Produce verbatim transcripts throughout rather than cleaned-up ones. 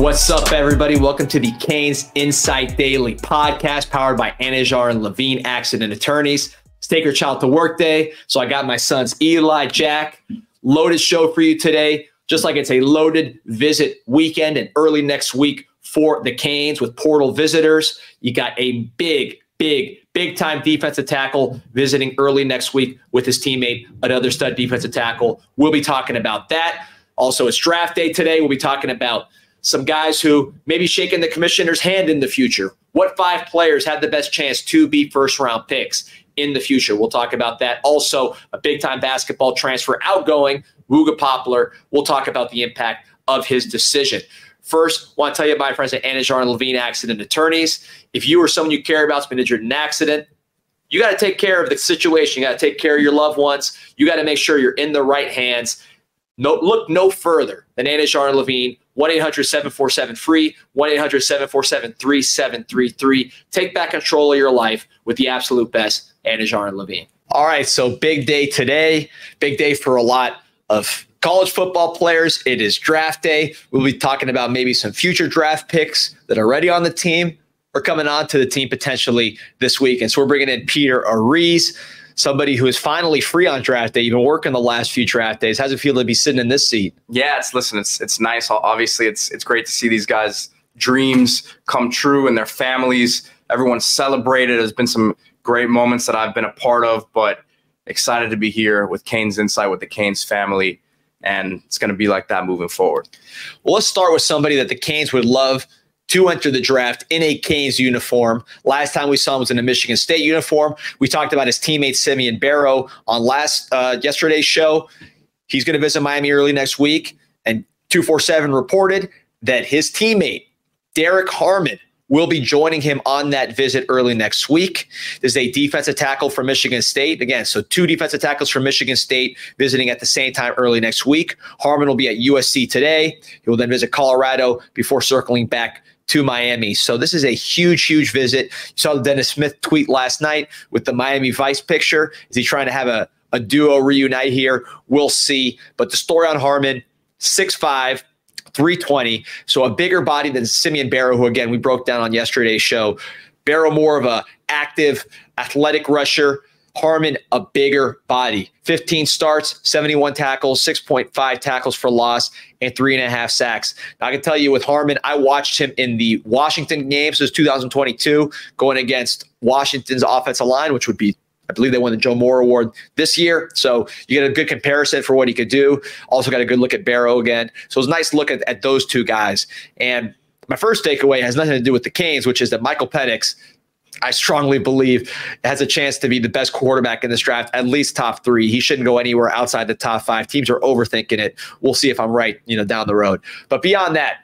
What's up, everybody? Welcome to the Canes Insight Daily podcast powered by Anajar and Levine Accident Attorneys. It's Take Your Child to Work Day, so I got my sons Eli, Jack. Loaded show for you today, just like it's a loaded visit weekend and early next week for the Canes with portal visitors. You got a big, big, big-time defensive tackle visiting early next week with his teammate, another stud defensive tackle. We'll be talking about that. Also, it's draft day today. We'll be talking about some guys who may be shaking the commissioner's hand in the future. What five players have the best chance to be first-round picks in the future? We'll talk about that. Also, a big-time basketball transfer outgoing, Wooga Poplar. We'll talk about the impact of his decision. First, I want to tell you about my friends at Anajar and Levine Accident Attorneys. If you or someone you care about has been injured in an accident, you got to take care of the situation. You got to take care of your loved ones. You got to make sure you're in the right hands. No, look no further than Anajar and Levine. one eight hundred seven four seven free, one eight hundred seven four seven three seven three three. Take back control of your life with the absolute best, Anajar and Levine. All right, so big day today. Big day for a lot of college football players. It is draft day. We'll be talking about maybe some future draft picks that are already on the team or coming on to the team potentially this week. And so we're bringing in Peter Ariz, somebody who is finally free on draft day. You've been working the last few draft days. How's it feel to be sitting in this seat? Yeah, it's listen, it's it's nice. Obviously, it's it's great to see these guys' dreams come true and their families. Everyone's celebrated. There's been some great moments that I've been a part of, but excited to be here with Canes Insight with the Canes family, and it's going to be like that moving forward. Well, let's start with somebody that the Canes would love to enter the draft in a Canes uniform. Last time we saw him was in a Michigan State uniform. We talked about his teammate Simeon Barrow on last uh, yesterday's show. He's going to visit Miami early next week, and two forty-seven reported that his teammate Derek Harmon will be joining him on that visit early next week. There's a defensive tackle from Michigan State. Again, so two defensive tackles from Michigan State visiting at the same time early next week. Harmon will be at U S C today. He will then visit Colorado before circling back to Miami. So this is a huge, huge visit. You saw the Dennis Smith tweet last night with the Miami Vice picture. Is he trying to have a, a duo reunite here? We'll see. But the story on Harmon, six five, three twenty. So a bigger body than Simeon Barrow, who, again, we broke down on yesterday's show. Barrow more of a active, athletic rusher. Harmon, a bigger body. fifteen starts, seventy-one tackles, six point five tackles for loss, and three and a half sacks. Now, I can tell you with Harmon, I watched him in the Washington games. This was two thousand twenty-two, going against Washington's offensive line, which would be, I believe they won the Joe Moore Award this year. So you get a good comparison for what he could do. Also got a good look at Barrow again. So it was a nice look at, at those two guys. And my first takeaway has nothing to do with the Canes, which is that Michael Penix, I strongly believe, has a chance to be the best quarterback in this draft, at least top three. He shouldn't go anywhere outside the top five. Teams are overthinking it. We'll see if I'm right, you know, down the road. But beyond that,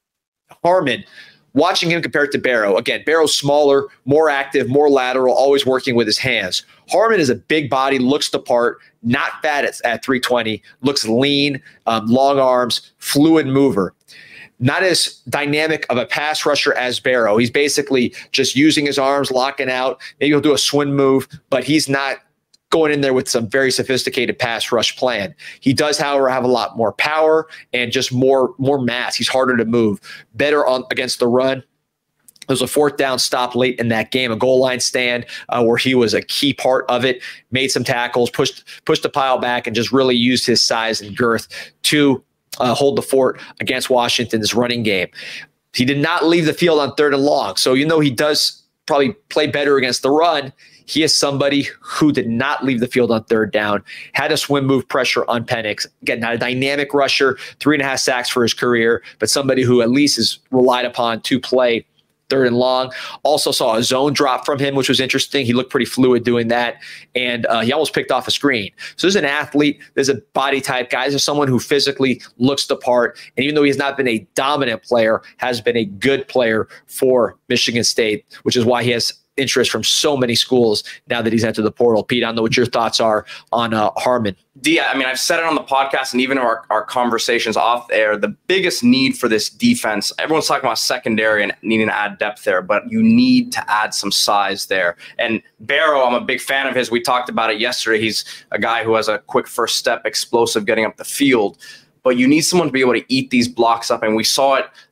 Harmon, watching him compared to Barrow, again, Barrow's smaller, more active, more lateral, always working with his hands. Harmon is a big body, looks the part, not fat at, at three twenty, looks lean, um, long arms, fluid mover. Not as dynamic of a pass rusher as Barrow. He's basically just using his arms, locking out. Maybe he'll do a swing move, but he's not going in there with some very sophisticated pass rush plan. He does, however, have a lot more power and just more, more mass. He's harder to move. Better on against the run. There was a fourth down stop late in that game, a goal line stand uh, where he was a key part of it, made some tackles, pushed, pushed the pile back, and just really used his size and girth to Uh, hold the fort against Washington's running game. He did not leave the field on third and long. So even though he does probably play better against the run, he is somebody who did not leave the field on third down, had a swim move pressure on Penix. Again, not a dynamic rusher, three and a half sacks for his career, but somebody who at least is relied upon to play third and long. Also saw a zone drop from him, which was interesting. He looked pretty fluid doing that, and uh, he almost picked off a screen. So there's an athlete, there's a body type guy, there's someone who physically looks the part, and even though he's not been a dominant player, has been a good player for Michigan State, which is why he has interest from so many schools now that he's entered the portal. Pete, I don't know what your thoughts are on uh, Harmon. D, I mean, I've said it on the podcast and even our, our conversations off air, the biggest need for this defense, everyone's talking about secondary and needing to add depth there, but you need to add some size there. And Barrow, I'm a big fan of his. We talked about it yesterday. He's a guy who has a quick first step, explosive, getting up the field. But you need someone to be able to eat these blocks up. And we saw it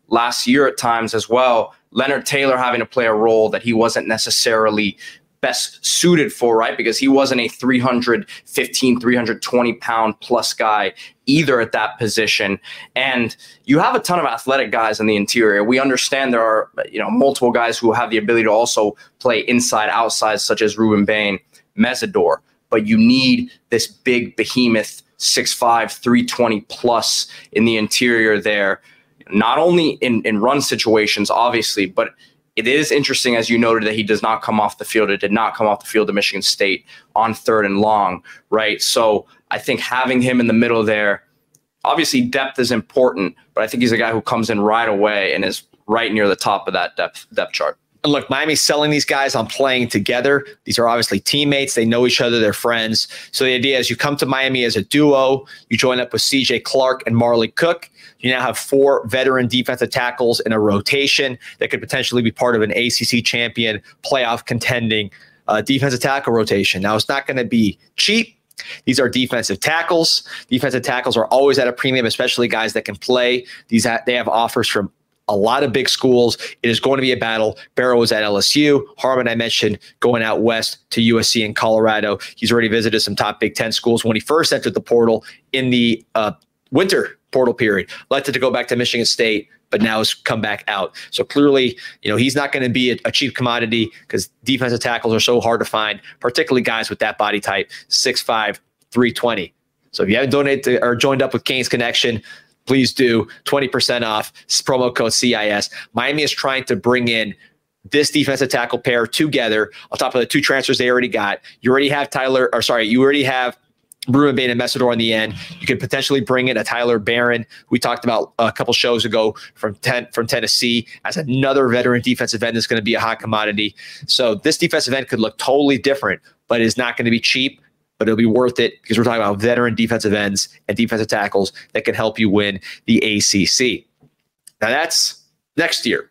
last year at times as well. Leonard Taylor having to play a role that he wasn't necessarily best suited for, right? Because he wasn't a three fifteen, three twenty pound plus guy either at that position. And you have a ton of athletic guys in the interior. We understand there are, you know, multiple guys who have the ability to also play inside, outside, such as Ruben Bain, Mesidor. But you need this big behemoth, six five, three twenty plus in the interior there, not only in, in run situations, obviously, but it is interesting, as you noted, that he does not come off the field. It did not come off the field at Michigan State on third and long, right? So I think having him in the middle there, obviously depth is important, but I think he's a guy who comes in right away and is right near the top of that depth depth chart. And look, Miami's selling these guys on playing together. These are obviously teammates. They know each other. They're friends. So the idea is you come to Miami as a duo. You join up with C J Clark and Marley Cook. You now have four veteran defensive tackles in a rotation that could potentially be part of an A C C champion playoff contending uh, defensive tackle rotation. Now, it's not going to be cheap. These are defensive tackles. Defensive tackles are always at a premium, especially guys that can play. These ha- They have offers from a lot of big schools. It is going to be a battle. Barrow is at L S U. Harmon, I mentioned, going out west to U S C in Colorado. He's already visited some top Big Ten schools when he first entered the portal in the uh, winter portal period. Elected to go back to Michigan State, but now has come back out. So clearly, you know, he's not going to be a, a cheap commodity because defensive tackles are so hard to find, particularly guys with that body type, six five, three twenty. So if you haven't donated to, or joined up with Canes Connection, please do. twenty percent off, promo code C I S. Miami is trying to bring in this defensive tackle pair together on top of the two transfers they already got. You already have Tyler, or sorry, you already have Ruben Bain and Mesidor on the end. You could potentially bring in a Tyler Barron, we talked about a couple shows ago from ten, from Tennessee, as another veteran defensive end that's going to be a hot commodity. So this defensive end could look totally different, but is not going to be cheap. But it'll be worth it because we're talking about veteran defensive ends and defensive tackles that can help you win the A C C. Now that's next year.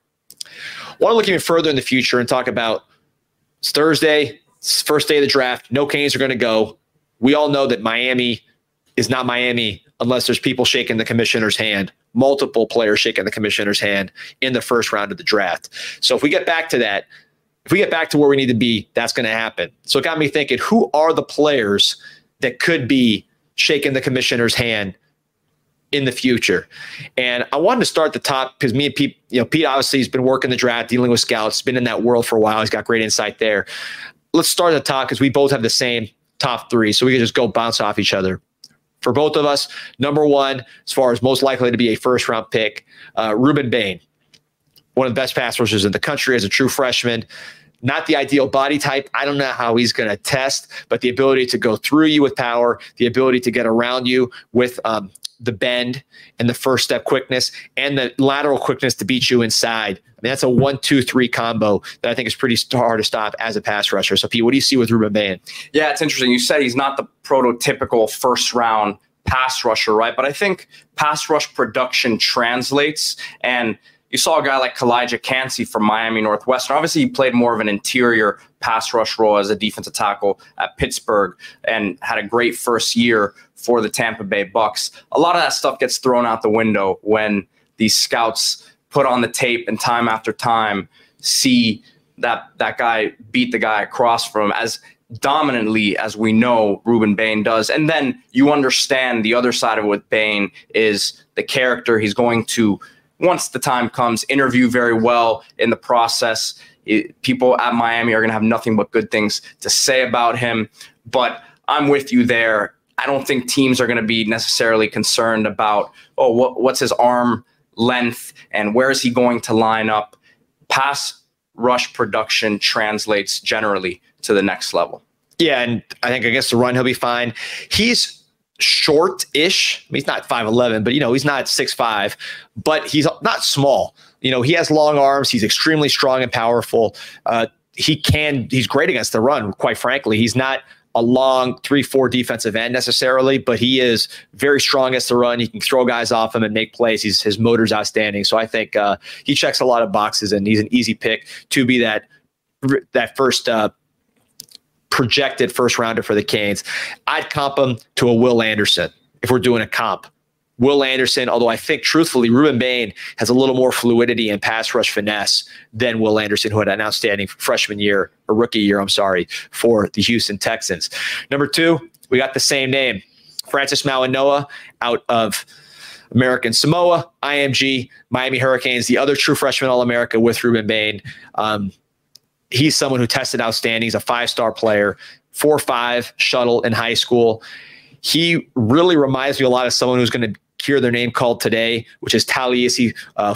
I want to look even further in the future and talk about it's Thursday, it's first day of the draft. No Canes are going to go. We all know that Miami is not Miami unless there's people shaking the commissioner's hand, multiple players shaking the commissioner's hand in the first round of the draft. So if we get back to that, if we get back to where we need to be, that's going to happen. So it got me thinking, who are the players that could be shaking the commissioner's hand in the future? And I wanted to start at the top because me and Pete, you know, Pete obviously has been working the draft, dealing with scouts, been in that world for a while. He's got great insight there. Let's start at the top because we both have the same top three, so we can just go bounce off each other. For both of us, number one, as far as most likely to be a first-round pick, uh, Ruben Bain, one of the best pass rushers in the country as a true freshman. Not the ideal body type. I don't know how he's going to test, but the ability to go through you with power, the ability to get around you with um, the bend and the first step quickness and the lateral quickness to beat you inside. I mean, that's a one, two, three combo that I think is pretty hard to stop as a pass rusher. So, Pete, what do you see with Ruben Bain? Yeah, it's interesting. You said he's not the prototypical first round pass rusher, right? But I think pass rush production translates, and you saw a guy like Kalijah Cansey from Miami Northwestern. Obviously, he played more of an interior pass rush role as a defensive tackle at Pittsburgh and had a great first year for the Tampa Bay Bucks. A lot of that stuff gets thrown out the window when these scouts put on the tape and time after time see that that guy beat the guy across from him as dominantly as we know Ruben Bain does. And then you understand the other side of it with Bain is the character. He's going to, once the time comes, interview very well in the process. It, people at Miami are going to have nothing but good things to say about him. But I'm with you there. I don't think teams are going to be necessarily concerned about, oh, what, what's his arm length and where is he going to line up. Pass rush production translates generally to the next level. Yeah, and I think against the run, he'll be fine. He's short-ish. I mean, he's not five eleven, but, you know, he's not six five, but he's not small. You know, he has long arms. He's extremely strong and powerful. Uh, he can, he's great against the run, quite frankly. He's not a long three four defensive end necessarily, but he is very strong against the run. He can throw guys off him and make plays. He's, his motor's outstanding. So I think uh, he checks a lot of boxes, and he's an easy pick to be that, that first uh, projected first rounder for the Canes. I'd comp him to a Will Anderson if we're doing a comp Will Anderson, although I think truthfully, Ruben Bain has a little more fluidity and pass rush finesse than Will Anderson, who had an outstanding freshman year, or rookie year, I'm sorry, for the Houston Texans. Number two, we got the same name, Francis Mauigoa out of American Samoa, I M G, Miami Hurricanes, the other true freshman All-America with Ruben Bain. Um, he's someone who tested outstanding. He's a five-star player, four five shuttle in high school. He really reminds me a lot of someone who's going to hear their name called today, which is Taliese uh,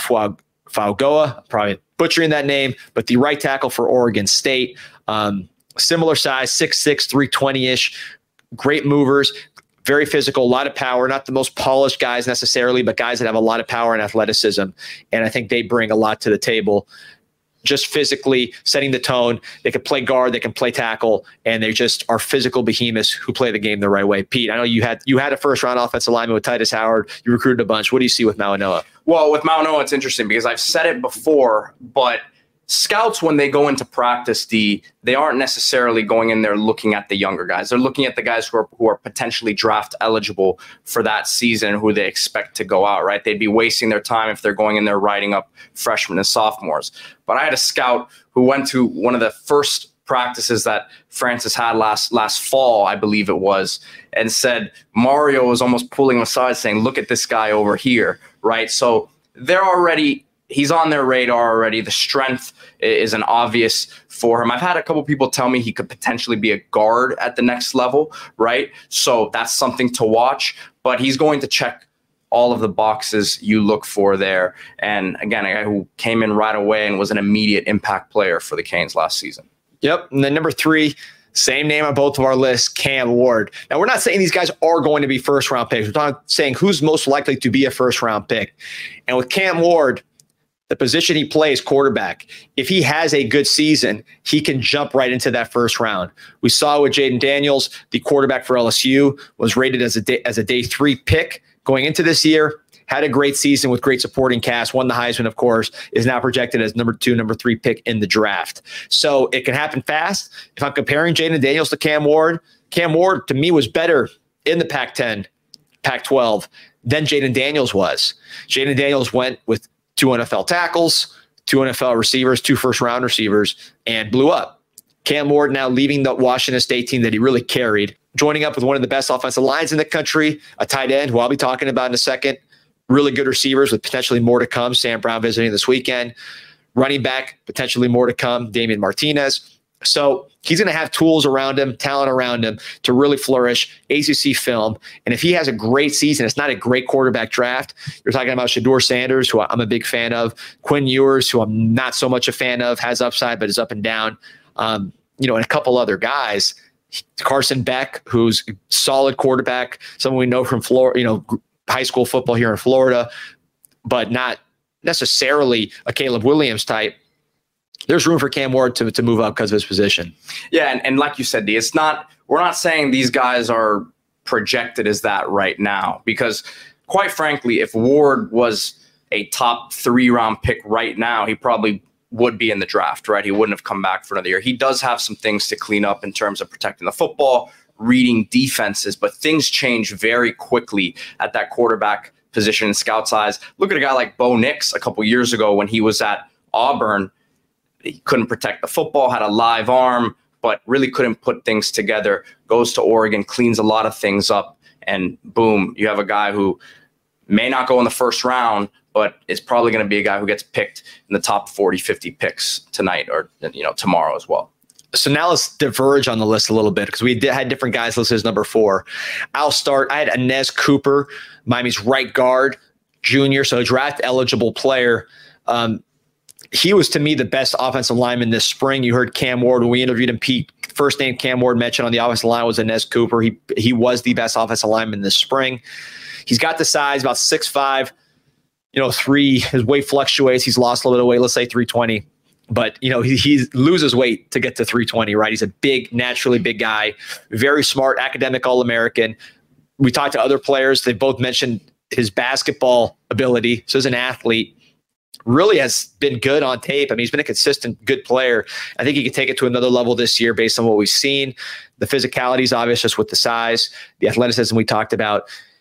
Fauagoa. Probably butchering that name, but the right tackle for Oregon State. Um, similar size, six six, three twenty-ish, great movers, very physical, a lot of power, not the most polished guys necessarily, but guys that have a lot of power and athleticism. And I think they bring a lot to the table. Just physically setting the tone. They can play guard, they can play tackle, and they just are physical behemoths who play the game the right way. Pete, I know you had you had a first round offensive lineman with Titus Howard. You recruited a bunch. What do you see with Mauigoa? Well, with Mauigoa, it's interesting because I've said it before, but scouts, when they go into practice, D, they aren't necessarily going in there looking at the younger guys. They're looking at the guys who are who are potentially draft eligible for that season, who they expect to go out, right? They'd be wasting their time if they're going in there writing up freshmen and sophomores. But I had a scout who went to one of the first practices that Francis had last last fall, I believe it was, and said Mario was almost pulling him aside saying, look at this guy over here, right? So they're already He's on their radar already. The strength is an obvious for him. I've had a couple people tell me he could potentially be a guard at the next level, right? So that's something to watch. But he's going to check all of the boxes you look for there. And again, a guy who came in right away and was an immediate impact player for the Canes last season. Yep. And then number three, same name on both of our lists, Cam Ward. Now, we're not saying these guys are going to be first-round picks. We're not saying who's most likely to be a first-round pick. And with Cam Ward, the position he plays, quarterback, if he has a good season, he can jump right into that first round. We saw with Jaden Daniels, the quarterback for L S U, was rated as a day, as a day three pick going into this year, had a great season with great supporting cast, won the Heisman, of course, is now projected as number two, number three pick in the draft. So it can happen fast. If I'm comparing Jaden Daniels to Cam Ward, Cam Ward, to me, was better in the Pac ten, Pac twelve than Jaden Daniels was. Jaden Daniels went with two N F L tackles, two N F L receivers, two first-round receivers, and blew up. Cam Ward now leaving the Washington State team that he really carried, joining up with one of the best offensive lines in the country, a tight end who I'll be talking about in a second, really good receivers with potentially more to come, Sam Brown visiting this weekend, running back, potentially more to come, Damian Martinez. So he's going to have tools around him, talent around him to really flourish, A C C film. And if he has a great season, it's not a great quarterback draft. You're talking about Shedeur Sanders, who I'm a big fan of, Quinn Ewers, who I'm not so much a fan of, has upside, but is up and down. Um, you know, and a couple other guys, Carson Beck, who's a solid quarterback, someone we know from Florida, you know, high school football here in Florida, but not necessarily a Caleb Williams type. There's room for Cam Ward to, to move up because of his position. Yeah, and, and like you said, D, it's not, we're not saying these guys are projected as that right now, because quite frankly, if Ward was a top three round pick right now, he probably would be in the draft, right? He wouldn't have come back for another year. He does have some things to clean up in terms of protecting the football, reading defenses, but things change very quickly at that quarterback position in Scout's eyes. Look at a guy like Bo Nix a couple years ago when he was at Auburn. He couldn't protect the football, had a live arm, but really couldn't put things together. Goes to Oregon, cleans a lot of things up, and boom, you have a guy who may not go in the first round, but is probably going to be a guy who gets picked in the top forty, fifty picks tonight or you know tomorrow as well. So now let's diverge on the list a little bit because we did, had different guys listed as number four. I'll start. I had Inez Cooper, Miami's right guard, junior, so a draft eligible player. Um, He was, to me, the best offensive lineman this spring. You heard Cam Ward when we interviewed him. Pete, first name Cam Ward mentioned on the offensive line was Inez Cooper. He he was the best offensive lineman this spring. He's got the size, about six five, you know, three. His weight fluctuates. He's lost a little bit of weight. Let's say three twenty. But, you know, he, he loses weight to get to three twenty, right? He's a big, naturally big guy, very smart, academic All-American. We talked to other players. They both mentioned his basketball ability. So as an athlete, really has been good on tape. I mean, he's been a consistent, good player. I think he can take it to another level this year based on what we've seen. The physicality is obvious just with the size, the athleticism we talked about.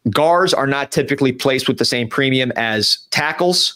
guards are not typically placed with the same premium as tackles.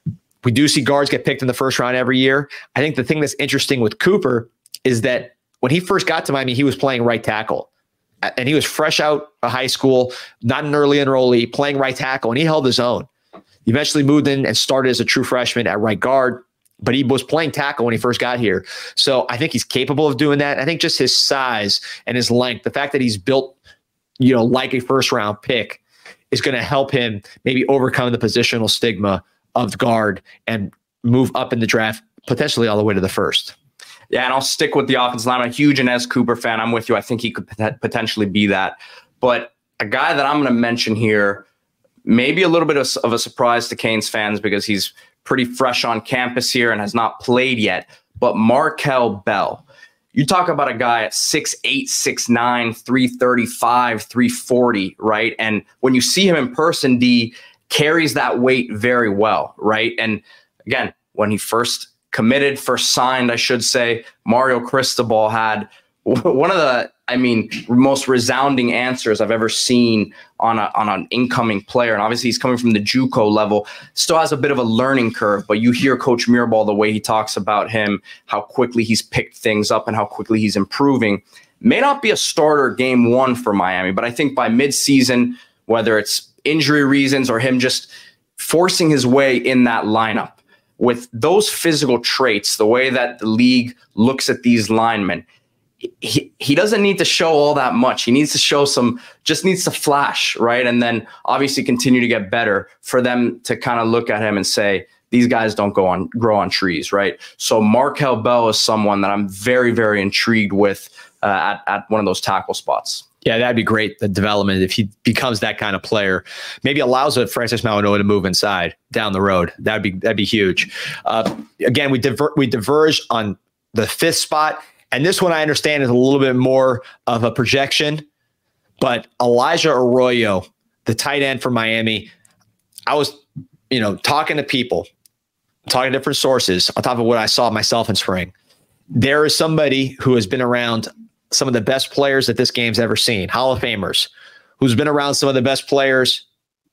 We do see guards get picked in the first round every year. I think the thing that's interesting with Cooper is that when he first got to Miami, he was playing right tackle. And he was fresh out of high school, not an early enrollee, playing right tackle, and he held his own. He eventually moved in and started as a true freshman at right guard, but he was playing tackle when he first got here. So I think he's capable of doing that. I think just his size and his length, the fact that he's built, you know, like a first round pick, is going to help him maybe overcome the positional stigma of guard and move up in the draft, potentially all the way to the first. Yeah, and I'll stick with the offensive line. I'm a huge Inez Cooper fan. I'm with you. I think he could pot- potentially be that. But a guy that I'm going to mention here, maybe a little bit of, of a surprise to Canes fans because he's pretty fresh on campus here and has not played yet, but Markel Bell. You talk about a guy at six eight, six nine, three thirty-five, three forty, right? And when you see him in person, D carries that weight very well, right? And again, when he first committed, first signed, I should say, Mario Cristobal had one of the, I mean, most resounding answers I've ever seen on a, on an incoming player. And obviously he's coming from the JUCO level, still has a bit of a learning curve, but you hear Coach Mirabal, the way he talks about him, how quickly he's picked things up and how quickly he's improving. May not be a starter game one for Miami, but I think by midseason, whether it's injury reasons or him just forcing his way in that lineup, with those physical traits, the way that the league looks at these linemen, he, he doesn't need to show all that much. He needs to show some, just needs to flash, right? And then obviously continue to get better for them to kind of look at him and say, these guys don't go on, grow on trees, right? So Markel Bell is someone that I'm very, very intrigued with uh, at, at one of those tackle spots. Yeah, that'd be great, the development, if he becomes that kind of player. Maybe allows a Francis Mauigoa to move inside down the road. That'd be that'd be huge. Uh, again, we diver- we diverge on the fifth spot. And this one I understand is a little bit more of a projection. But Elijah Arroyo, the tight end for Miami, I was, you know, talking to people, talking to different sources on top of what I saw myself in spring. There is somebody who has been around some of the best players that this game's ever seen, Hall of Famers, who's been around some of the best players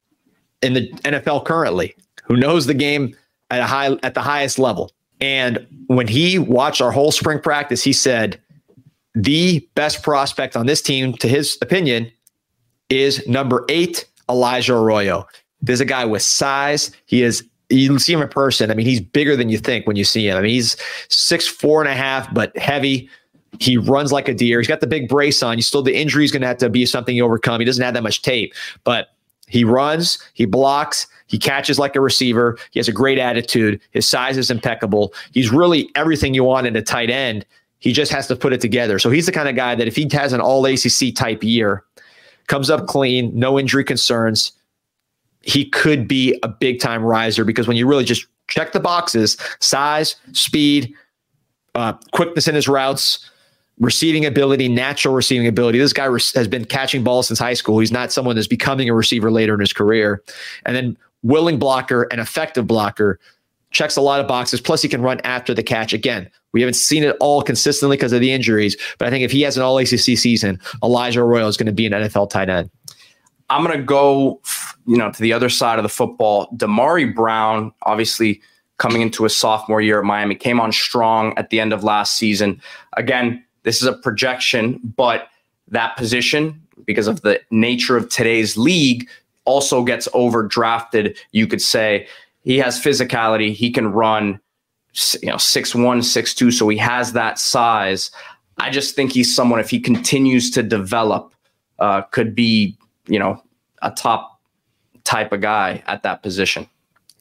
in the N F L currently, who knows the game at a high, at the highest level. And when he watched our whole spring practice, he said the best prospect on this team, to his opinion, is number eight, Elijah Arroyo. There's a guy with size. He is, you see him in person. I mean, he's bigger than you think when you see him. I mean, he's six, four and a half, but heavy. He runs like a deer. He's got the big brace on. You still, the injury is going to have to be something you overcome. He doesn't have that much tape, but he runs, he blocks, he catches like a receiver. He has a great attitude. His size is impeccable. He's really everything you want in a tight end. He just has to put it together. So he's the kind of guy that if he has an all A C C type year, comes up clean, no injury concerns, he could be a big time riser, because when you really just check the boxes, size, speed, uh, quickness in his routes, receiving ability, natural receiving ability. This guy re- has been catching balls since high school. He's not someone that's becoming a receiver later in his career. And then willing blocker and effective blocker, checks a lot of boxes. Plus he can run after the catch. Again, we haven't seen it all consistently because of the injuries, but I think if he has an all A C C season, Elijah Arroyo is going to be an N F L tight end. I'm going to go, you know, to the other side of the football. Damari Brown, obviously coming into his sophomore year at Miami, came on strong at the end of last season. Again, this is a projection, but that position, because of the nature of today's league, also gets overdrafted. You could say he has physicality. He can run, you know, six one, six two. So he has that size. I just think he's someone, if he continues to develop, uh, could be, you know, a top type of guy at that position.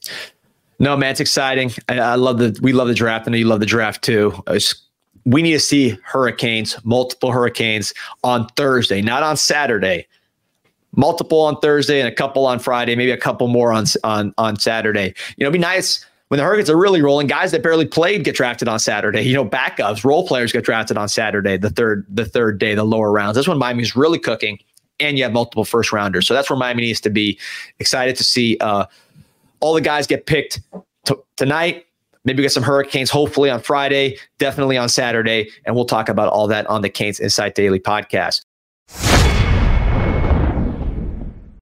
No, man, it's exciting. I, I love the, we love the draft. I know you love the draft too. It's, we need to see Hurricanes, multiple Hurricanes on Thursday, not on Saturday. Multiple on Thursday and a couple on Friday, maybe a couple more on on on Saturday. You know, it'd be nice when the Hurricanes are really rolling. Guys that barely played get drafted on Saturday. You know, backups, role players get drafted on Saturday, the third the third day, the lower rounds. That's when Miami's really cooking, and you have multiple first rounders. So that's where Miami needs to be. Excited to see uh, all the guys get picked t- tonight. Maybe get some Hurricanes, hopefully on Friday, definitely on Saturday. And we'll talk about all that on the Canes Insight Daily podcast.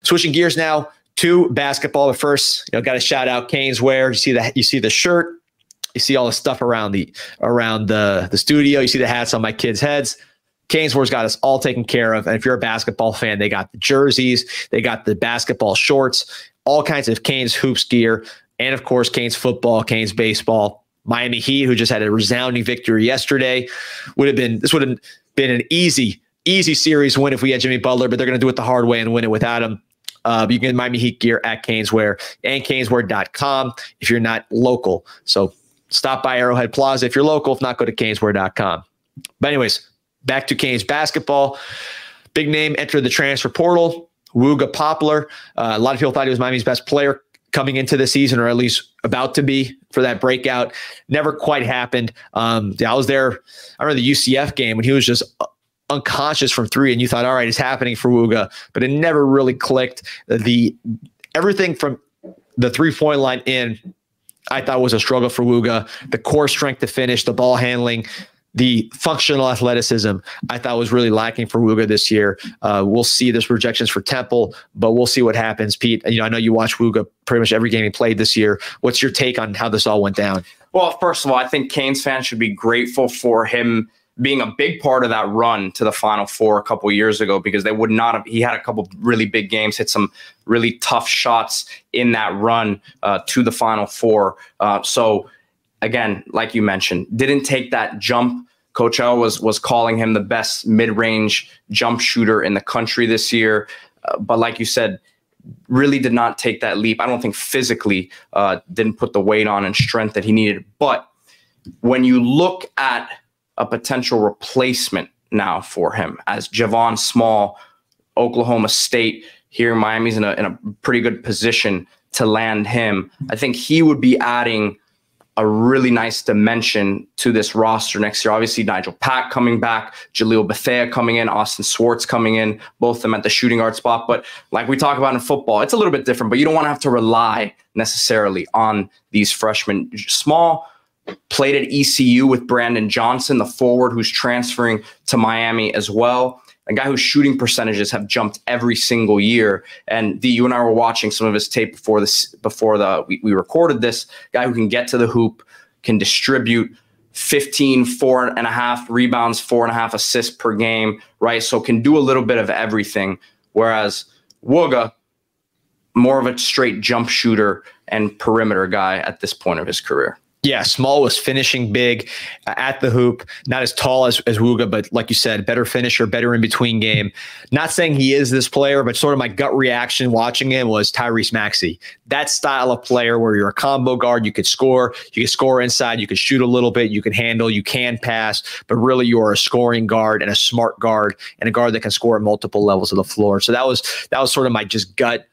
Switching gears now to basketball. But first, you know, got to shout out Canes Wear. You see the you see the shirt, you see all the stuff around the around the the studio. You see the hats on my kids' heads. Canes Wear's got us all taken care of. And if you're a basketball fan, they got the jerseys, they got the basketball shorts, all kinds of Canes hoops gear, and of course, Canes football, Canes baseball. Miami Heat, who just had a resounding victory yesterday, would have been this would have been an easy, easy series win if we had Jimmy Butler, but they're going to do it the hard way and win it without him. Uh, you can get Miami Heat gear at Canes Wear and canes wear dot com if you're not local. So stop by Arrowhead Plaza if you're local. If not, go to canes wear dot com. But anyways, back to Canes basketball. Big name entered the transfer portal. Wooga Poplar. Uh, a lot of people thought he was Miami's best player coming into the season, or at least about to be for that breakout. Never quite happened. Um, I was there. I remember the U C F game when he was just unconscious from three, and you thought, all right, it's happening for Wooga, but it never really clicked. The everything from the three-point line in, I thought was a struggle for Wooga. The core strength to finish, the ball handling, the functional athleticism, I thought was really lacking for Wooga this year. Uh, we'll see. There's projections for Temple, but we'll see what happens. Pete, you know, I know you watch Wooga pretty much every game he played this year. What's your take on how this all went down? Well, first of all, I think Canes fans should be grateful for him being a big part of that run to the Final Four a couple of years ago, because they would not have. He had a couple really big games, hit some really tough shots in that run uh, to the Final Four. Uh, so, again, like you mentioned, didn't take that jump. Coach L was was calling him the best mid-range jump shooter in the country this year. Uh, but like you said, really did not take that leap. I don't think physically uh, didn't put the weight on and strength that he needed. But when you look at a potential replacement now for him as Javon Small, Oklahoma State, here Miami's in a, in a pretty good position to land him, I think he would be adding a really nice dimension to this roster next year. Obviously, Nigel Pack coming back, Jaleel Bethea coming in, Austin Swartz coming in, both of them at the shooting guard spot. But like we talk about in football, it's a little bit different, but you don't want to have to rely necessarily on these freshmen. Small played at E C U with Brandon Johnson, the forward who's transferring to Miami as well. A guy whose shooting percentages have jumped every single year. And D, you and I were watching some of his tape before this, before the we, we recorded this. Guy who can get to the hoop, can distribute fifteen, four and a half rebounds, four and a half assists per game, right? So can do a little bit of everything. Whereas Wooga, more of a straight jump shooter and perimeter guy at this point of his career. Yeah, Small was finishing big uh, at the hoop, not as tall as, as Wooga, but like you said, better finisher, better in between game. Not saying he is this player, but sort of my gut reaction watching him was Tyrese Maxey. That style of player where you're a combo guard, you could score, you can score inside, you can shoot a little bit, you can handle, you can pass, but really you're a scoring guard and a smart guard and a guard that can score at multiple levels of the floor. So that was that was sort of my just gut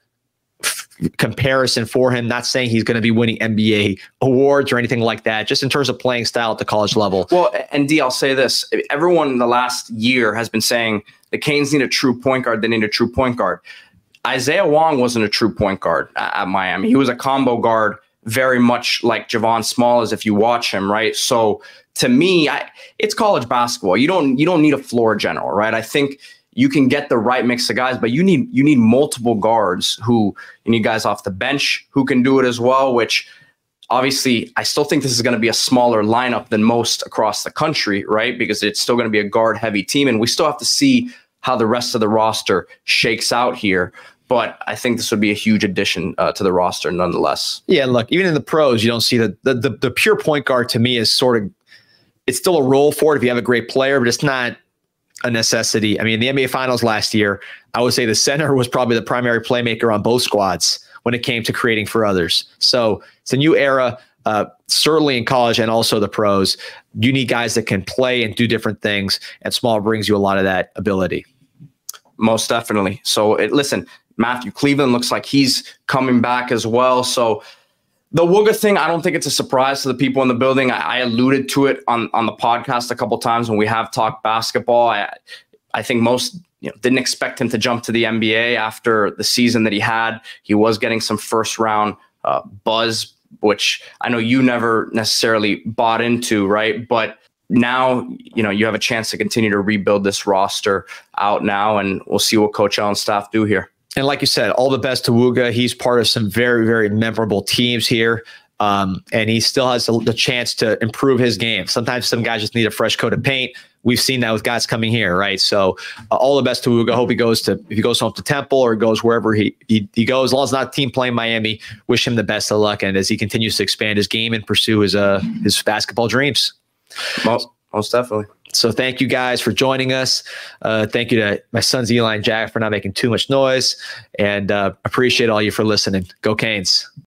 comparison for him. Not saying he's going to be winning N B A awards or anything like that, just in terms of playing style at the college level. Well, and D, I'll say this. Everyone in the last year has been saying the Canes need a true point guard. They need a true point guard. Isaiah Wong wasn't a true point guard at Miami. He was a combo guard, very much like Javon Small is if you watch him, right? So to me, I, it's college basketball. You don't you don't need a floor general, right? I think you can get the right mix of guys, but you need you need multiple guards who you need guys off the bench who can do it as well, which obviously I still think this is going to be a smaller lineup than most across the country, right? Because it's still going to be a guard heavy team. And we still have to see how the rest of the roster shakes out here. But I think this would be a huge addition uh, to the roster nonetheless. Yeah, and look, even in the pros, you don't see the, the the the pure point guard to me is sort of, it's still a role for it if you have a great player, but it's not a necessity. I mean, in the N B A Finals last year, I would say the center was probably the primary playmaker on both squads when it came to creating for others. So it's a new era, uh, certainly in college and also the pros. You need guys that can play and do different things, and Small brings you a lot of that ability. Most definitely. So it, listen, Matthew Cleveland looks like he's coming back as well. So the Wooga thing, I don't think it's a surprise to the people in the building. I, I alluded to it on, on the podcast a couple times when we have talked basketball. I, I think most you know, didn't expect him to jump to the N B A after the season that he had. He was getting some first round uh, buzz, which I know you never necessarily bought into, right? But now, you know, you have a chance to continue to rebuild this roster out now, and we'll see what Coach L and staff do here. And like you said, all the best to Wooga. He's part of some very, very memorable teams here. Um, and he still has the, the chance to improve his game. Sometimes some guys just need a fresh coat of paint. We've seen that with guys coming here, right? So uh, all the best to Wooga. Hope he goes to, if he goes home to Temple or goes wherever he, he he goes, as long as it's not a team playing Miami, wish him the best of luck. And as he continues to expand his game and pursue his uh his basketball dreams. Most, most definitely. So thank you guys for joining us. Uh, thank you to my sons, Eli and Jack, for not making too much noise. And uh, appreciate all you for listening. Go Canes.